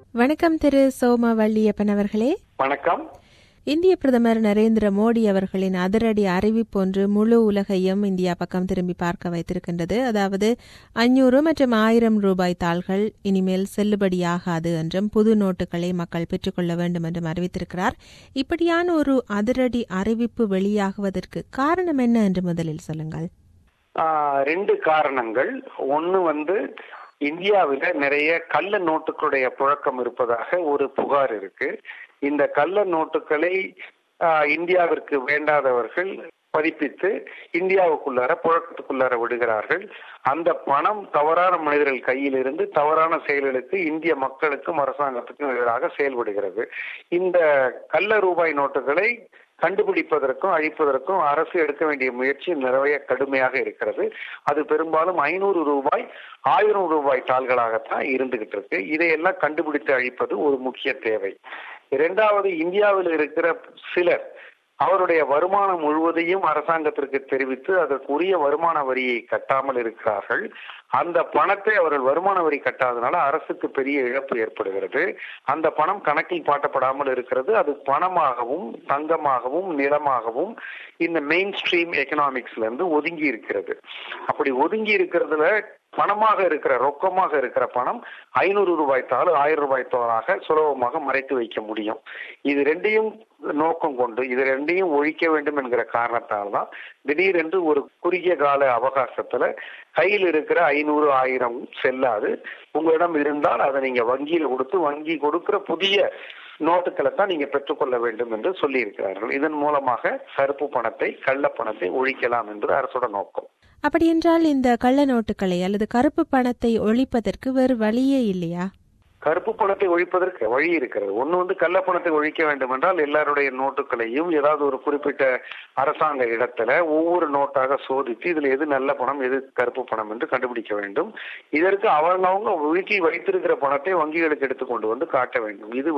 வணக்கம் திரு சோம வள்ளியப்பன் அவர்களே. வணக்கம். இந்திய பிரதமர் நரேந்திர மோடி அவர்களின் அதிரடி அறிவிப்பொன்று முழு உலகையும் இந்தியா பக்கம் திரும்பி பார்க்க வைத்திருக்கின்றது. அதாவது 500 மற்றும் 1000 ரூபாய் தாள்கள் இனிமேல் செல்லுபடியாகாது என்றும் புது நோட்டுகளை மக்கள் பெற்றுக்கொள்ள வேண்டும் என்றும் அறிவித்திருக்கிறார். இப்படியான ஒரு அதிரடி அறிவிப்பு வெளியாகுவதற்கு காரணம் என்ன என்று முதலில் சொல்லுங்கள். 2 காரணங்கள். ஒன்று இந்தியாவில் நிறைய கள்ள நோட்டுகளுடைய புழக்கம் இருப்பதாக ஒரு புகார் இருக்கு. இந்த கள்ள நோட்டுகளை இந்தியாவிற்கு வேண்டாதவர்கள் பதிப்பித்து இந்தியாவுக்குள்ளார புழக்கத்துக்குள்ளார விடுகிறார்கள். அந்த பணம் தவறான மனிதர்கள் கையிலிருந்து தவறான செயல்களுக்கு இந்திய மக்களுக்கும் அரசாங்கத்துக்கும் எதிராக செயல்படுகிறது. இந்த கள்ள ரூபாய் நோட்டுகளை கண்டுபிடிப்பதற்கும் அழிப்பதற்கும் அரசு எடுக்க வேண்டிய முயற்சி நிறைய கடுமையாக இருக்கிறது. அது பெரும்பாலும் 500 ரூபாய் 1000 ரூபாய் தாள்களாகத்தான் இருந்துகிட்டு இருக்கு. இதையெல்லாம் கண்டுபிடித்து அழிப்பது ஒரு முக்கிய தேவை. இரண்டாவது, இந்தியாவில் இருக்கிற சிலர் அவருடைய வருமானம் முழுவதையும் அரசாங்கத்திற்கு தெரிவித்து அதற்குரிய வருமான வரியை கட்டாமல் இருக்கிறார்கள். அந்த பணத்தை அவர்கள் வருமான வரி கட்டாதனால அரசுக்கு பெரிய இழப்பு ஏற்படுகிறது. அந்த பணம் கணக்கில் பாட்டப்படாமல் இருக்கிறது. அது பணமாகவும் தங்கமாகவும் நிலமாகவும் இந்த மெயின் ஸ்ட்ரீம் எக்கனாமிக்ஸ்ல இருந்து ஒதுங்கி இருக்கிறது. அப்படி ஒதுங்கி இருக்கிறதுல பணமாக இருக்கிற ரொக்கமாக இருக்கிற பணம் 500 ரூபாய் தாள் 1000 ரூபாய் தாளாக சுலபமாக மறைத்து வைக்க முடியும். இது ரெண்டையும் நோக்கம் கொண்டு இது ரெண்டையும் ஒழிக்க வேண்டும் என்கிற காரணத்தால்தான் திடீரென்று ஒரு குறுகிய கால அவகாசத்துல கையில் இருக்கிற 500 1000 செல்லாது. உங்களிடம் இருந்தால் அதை நீங்க வங்கியில் கொடுத்து வங்கி கொடுக்கிற புதிய நோட்டுகளை தான் நீங்க பெற்றுக்கொள்ள வேண்டும் என்று சொல்லி இருக்கிறார்கள். இதன் மூலமாக கருப்பு பணத்தை கள்ள பணத்தை ஒழிக்கலாம் என்று அரசோட நோக்கம். அப்படி என்றால் இந்த கள்ள நோட்டுகளை அல்லது கருப்பு பணத்தை ஒழிப்பதற்கு வேறு வழியே இல்லையா? கருப்பு பணத்தை ஒழிப்பதற்கு வழி இருக்கிறது. ஒன்று கள்ள பணத்தை ஒழிக்க வேண்டும் என்றால் எல்லாருடைய நோட்டுகளையும் ஏதாவது ஒரு குறிப்பிட்ட அரசாங்க இடத்துல ஒவ்வொரு நோட்டாக சோதித்து இதுல எது நல்ல பணம் எது கருப்பு பணம் என்று கண்டுபிடிக்க வேண்டும். இதற்கு அவங்க வீட்டில் வைத்திருக்கிற பணத்தை வங்கிகளுக்கு எடுத்துக்கொண்டு வந்து காட்ட வேண்டும். இது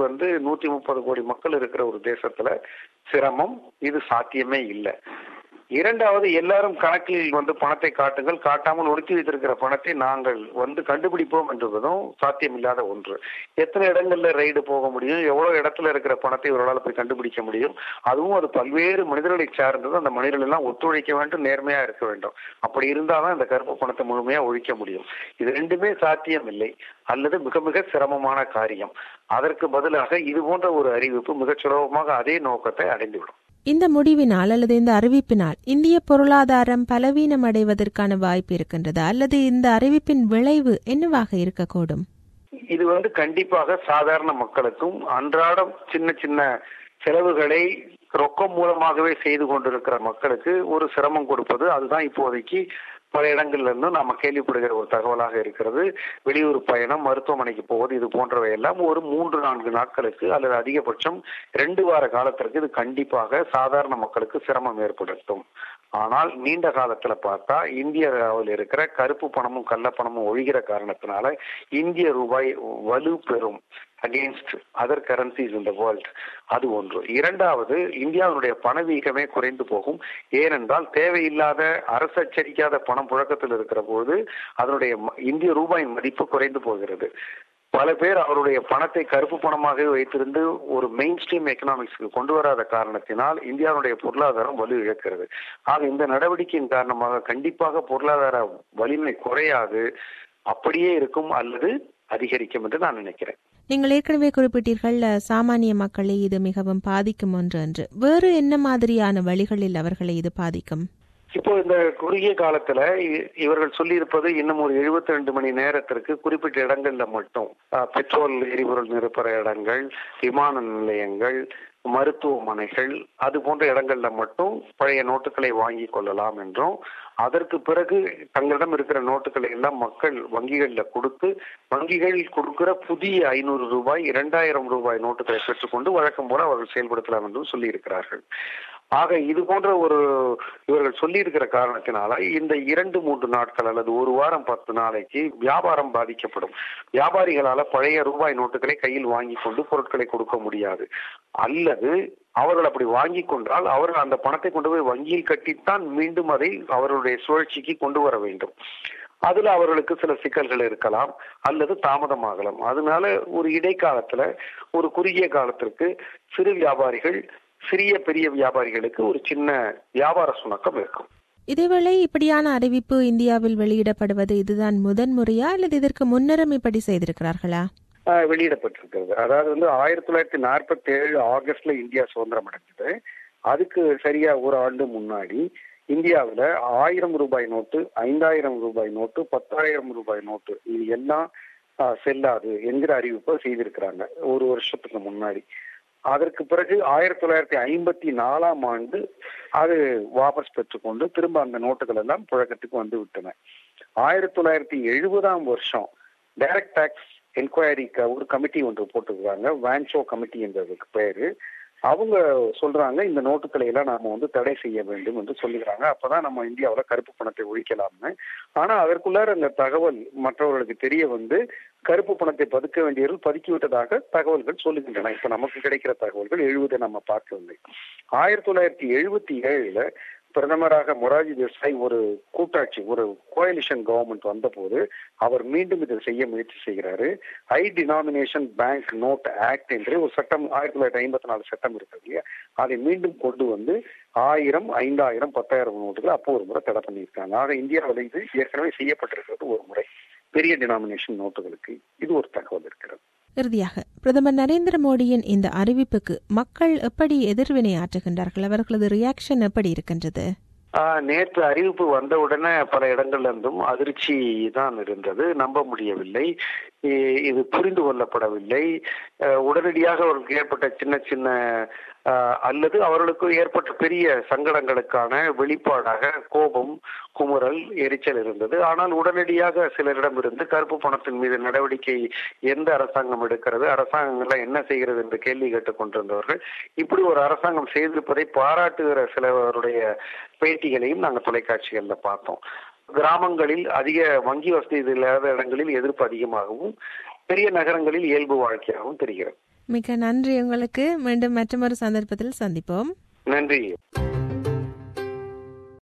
130 கோடி மக்கள் இருக்கிற ஒரு தேசத்துல சிரமம். இது சாத்தியமே இல்லை. இரண்டாவது, எல்லாரும் கணக்கில் பணத்தை காட்டுங்கள், காட்டாமல் ஒடுக்கி வைத்திருக்கிற பணத்தை நாங்கள் கண்டுபிடிப்போம் என்பதும் சாத்தியமில்லாத ஒன்று. எத்தனை இடங்கள்ல ரைடு போக முடியும், எவ்வளவு இடத்துல இருக்கிற பணத்தை இவர்களால் போய் கண்டுபிடிக்க முடியும்? அதுவும் அது பல்வேறு மனிதர்களை சார்ந்தது. அந்த மனிதர்கள் எல்லாம் ஒத்துழைக்க வேண்டும், நேர்மையா இருக்க வேண்டும். அப்படி இருந்தால்தான் இந்த கருப்பு பணத்தை முழுமையா ஒழிக்க முடியும். இது ரெண்டுமே சாத்தியம் இல்லை அல்லது மிக மிக சிரமமான காரியம். அதற்கு பதிலாக இது போன்ற ஒரு அறிவிப்பு மிகச் சுலபமாக அதே நோக்கத்தை அடைந்துவிடும். இந்த முடிவினால் அல்லது இந்த அறிவிப்பினால் இந்திய பொருளாதாரம் பலவீனம் அடைவதற்கான வாய்ப்பு இருக்கின்றதா அல்லது இந்த அறிவிப்பின் விளைவு என்னவாக இருக்கக்கூடும்? இது கண்டிப்பாக சாதாரண மக்களுக்கும் அன்றாடம் சின்ன சின்ன செலவுகளை ரொக்கம் மூலமாகவே செய்து கொண்டிருக்கிற மக்களுக்கு ஒரு சிரமம் கொடுப்பது. அதுதான் இப்போதைக்கு பல இடங்கள்ல இருந்து நாம கேள்விப்படுகிற ஒரு தகவலாக இருக்கிறது. வெளியூர் பயணம், மருத்துவமனைக்கு போவது, இது போன்றவை எல்லாம் ஒரு 3-4 நாட்களுக்கு அல்லது அதிகபட்சம் 2 வார காலத்திற்கு இது கண்டிப்பாக சாதாரண மக்களுக்கு சிரமம் ஏற்படுத்தும். ஆனால் நீண்ட காலத்துல பார்த்தா இந்தியாவில் இருக்கிற கருப்பு பணமும் கள்ள பணமும் ஒழிகிற காரணத்தினால இந்திய ரூபாய் வலு பெறும் against other currencies in the world. அது ஒன்று. இரண்டாவது, இந்தியாவுடைய பணவீக்கமே குறைந்து போகும். ஏனென்றால் தேவையில்லாத அரசு அச்சடிக்காத பணம் புழக்கத்தில் இருக்கிற போது அதனுடைய இந்திய ரூபாயின் மதிப்பு குறைந்து போகிறது. பல பேர் அவருடைய பணத்தை கருப்பு பணமாக வைத்திருந்து ஒரு மெயின் ஸ்ட்ரீம் எக்கனாமிக்ஸ்க்கு கொண்டு வராத காரணத்தினால் இந்தியாவுடைய பொருளாதாரம் வலு இழக்கிறது. ஆக இந்த நடவடிக்கையின் காரணமாக கண்டிப்பாக பொருளாதார வலிமை குறையாது, அப்படியே இருக்கும் அல்லது அதிகரிக்கும் என்று நான் நினைக்கிறேன். நீங்கள் ஏற்கனவே குறிப்பிட்டீர்கள் சாமானிய மக்களை இது மிகவும் பாதிக்கும் ஒன்று என்று. வேறு என்ன மாதிரியான வழிகளில் அவர்களை இது பாதிக்கும்? இப்போ இந்த குறுகிய காலத்துல இவர்கள் சொல்லி இருப்பது இன்னும் ஒரு 72 மணி நேரத்திற்கு குறிப்பிட்ட இடங்கள்ல மட்டும் பெட்ரோல் எரிபொருள் நிரப்புற இடங்கள், விமான நிலையங்கள், மருத்துவமனைகள், அது போன்ற இடங்கள்ல மட்டும் பழைய நோட்டுகளை வாங்கி கொள்ளலாம் என்றும், அதற்கு பிறகு தங்களிடம் இருக்கிற நோட்டுகளை எல்லாம் மக்கள் வங்கிகள்ல கொடுத்து வங்கிகள் கொடுக்கிற புதிய 500 ரூபாய் 2000 ரூபாய் நோட்டுகளை பெற்றுக்கொண்டு வழக்கம் போல அவர்கள் செயல்படுத்தலாம் என்றும் சொல்லி இருக்கிறார்கள். ஆக இது போன்ற ஒரு இவர்கள் சொல்லி இருக்கிற காரணத்தினால இந்த 2-3 நாட்கள் அல்லது ஒரு வாரம் 10 நாளைக்கு வியாபாரம் பாதிக்கப்படும். வியாபாரிகளால பழைய ரூபாய் நோட்டுகளை கையில் வாங்கி கொண்டு பொருட்களை கொடுக்க முடியாது. அல்லது அவர்கள் அப்படி வாங்கி கொண்டால் அவர்கள் அந்த பணத்தை கொண்டு போய் வங்கியில் கட்டித்தான் மீண்டும் அதை அவர்களுடைய சுழற்சிக்கு கொண்டு வர வேண்டும். அதுல அவர்களுக்கு சில சிக்கல்கள் இருக்கலாம் அல்லது தாமதமாகலாம். அதனால ஒரு இடைக்காலத்துல ஒரு குறுகிய காலத்திற்கு சிறு வியாபாரிகள் சிறிய பெரிய வியாபாரிகளுக்கு ஒரு சின்ன வியாபார சுணக்கம் இருக்கும். இதேவேளை இப்படியான அறிவிப்பு இந்தியாவில் வெளியிடப்படுவது இதுதான் முதன்முறையா அல்லது இதற்கு முன்னரும் இப்படி செய்திருக்கிறார்களா? வெளியிடப்பட்டிருக்கிறது. அதாவது 1947 ஆகஸ்ட்ல இந்தியா சுதந்திரம் அடைஞ்சது. அதுக்கு சரியா ஒரு ஆண்டு முன்னாடி இந்தியாவில் 1000 ரூபாய் நோட்டு, 5000 ரூபாய் நோட்டு, 10,000 ரூபாய் நோட்டு இது எல்லாம் செல்லாது என்கிற அறிவிப்பை செய்திருக்கிறாங்க ஒரு வருஷத்துக்கு முன்னாடி. அதற்கு பிறகு 1954 ஆண்டு அது வாபஸ் பெற்றுக்கொண்டு திரும்ப அந்த நோட்டுகள் எல்லாம் புழக்கத்துக்கு வந்து விட்டன. 1970 வருஷம் டைரக்ட் டாக்ஸ் என்கொயரிக்கு ஒரு கமிட்டி ஒன்று போட்டுருக்காங்க, வான்சோ கமிட்டி என்றதுக்கு பேரு. அவங்க சொல்றாங்க இந்த நோட்டுகளை எல்லாம் நாம தடை செய்ய வேண்டும் என்று சொல்லுகிறாங்க. அப்பதான் நம்ம இந்தியாவில் கருப்பு பணத்தை ஒழிக்கலாம்னு. ஆனா அதற்குள்ளார அந்த தகவல் மற்றவர்களுக்கு தெரிய கருப்பு பணத்தை பதுக்க வேண்டியவர்கள் பதுக்கிவிட்டதாக தகவல்கள் சொல்லுகின்றன. இப்ப நமக்கு கிடைக்கிற தகவல்கள் 70 நம்ம பார்க்கவில்லை. 1977 பிரதமராக மொரார்ஜி தேசாய் ஒரு கூட்டாட்சி, ஒரு கோயலிஷன் கவர்மெண்ட் வந்த போது அவர் மீண்டும் இதை செய்ய முயற்சி செய்கிறாரு. High denomination bank note act என்று ஒரு சட்டம் 1954 சட்டம் இருக்கிறது இல்லையா, அதை மீண்டும் கொண்டு 1000, 5000, 10,000 நோட்டுகள் அப்போ ஒரு முறை தடை பண்ணியிருக்காங்க. ஆக இந்தியாவில் இது ஏற்கனவே செய்யப்பட்டிருக்கிறது ஒரு முறை பெரிய டினாமினேஷன் நோட்டுகளுக்கு. இது ஒரு தகவல் இருக்கிறது. இறுதியாக பிரதமர் நரேந்திர மோடியின் இந்த அறிவிப்புக்கு மக்கள் எப்படி எதிர்வினை ஆற்றுகின்றார்கள்? அவர்களது ரியாக்ஷன் எப்படி இருக்கின்றது? நேற்று அறிவிப்பு வந்தவுடனே பல இடங்கள்ல இருந்தும் அதிர்ச்சி தான் இருந்தது. நம்ப முடியவில்லை, இது புரிந்து கொள்ளப்படவில்லை. உடனடியாக அவர்களுக்கு ஏற்பட்ட சின்ன சின்ன அல்லது அவர்களுக்கு ஏற்பட்ட பெரிய சங்கடங்களுக்கான வெளிப்பாடாக கோபம், குமுறல், எரிச்சல் இருந்தது. ஆனால் உடனடியாக சிலரிடம் இருந்து கருப்பு பணத்தின் மீது நடவடிக்கை எந்த அரசாங்கம் எடுக்கிறது, அரசாங்கங்கள்லாம் என்ன செய்கிறது என்று கேள்வி கேட்டுக் கொண்டிருந்தவர்கள் இப்படி ஒரு அரசாங்கம் செய்திருப்பதை பாராட்டுகிற சிலருடைய பேட்டிகளையும் நாங்கள் தொலைக்காட்சிகள்ல பார்த்தோம். கிராமங்களில் அதிக வங்கி வசதி இல்லாத இடங்களில் எதிர்ப்பு அதிகமாகவும், பெரிய நகரங்களில் இயல்பு வாழ்க்கையாகவும் தெரிகிறது. மிக நன்றி உங்களுக்கு. மீண்டும் மற்றொரு சந்தர்ப்பத்தில் சந்திப்போம். நன்றி.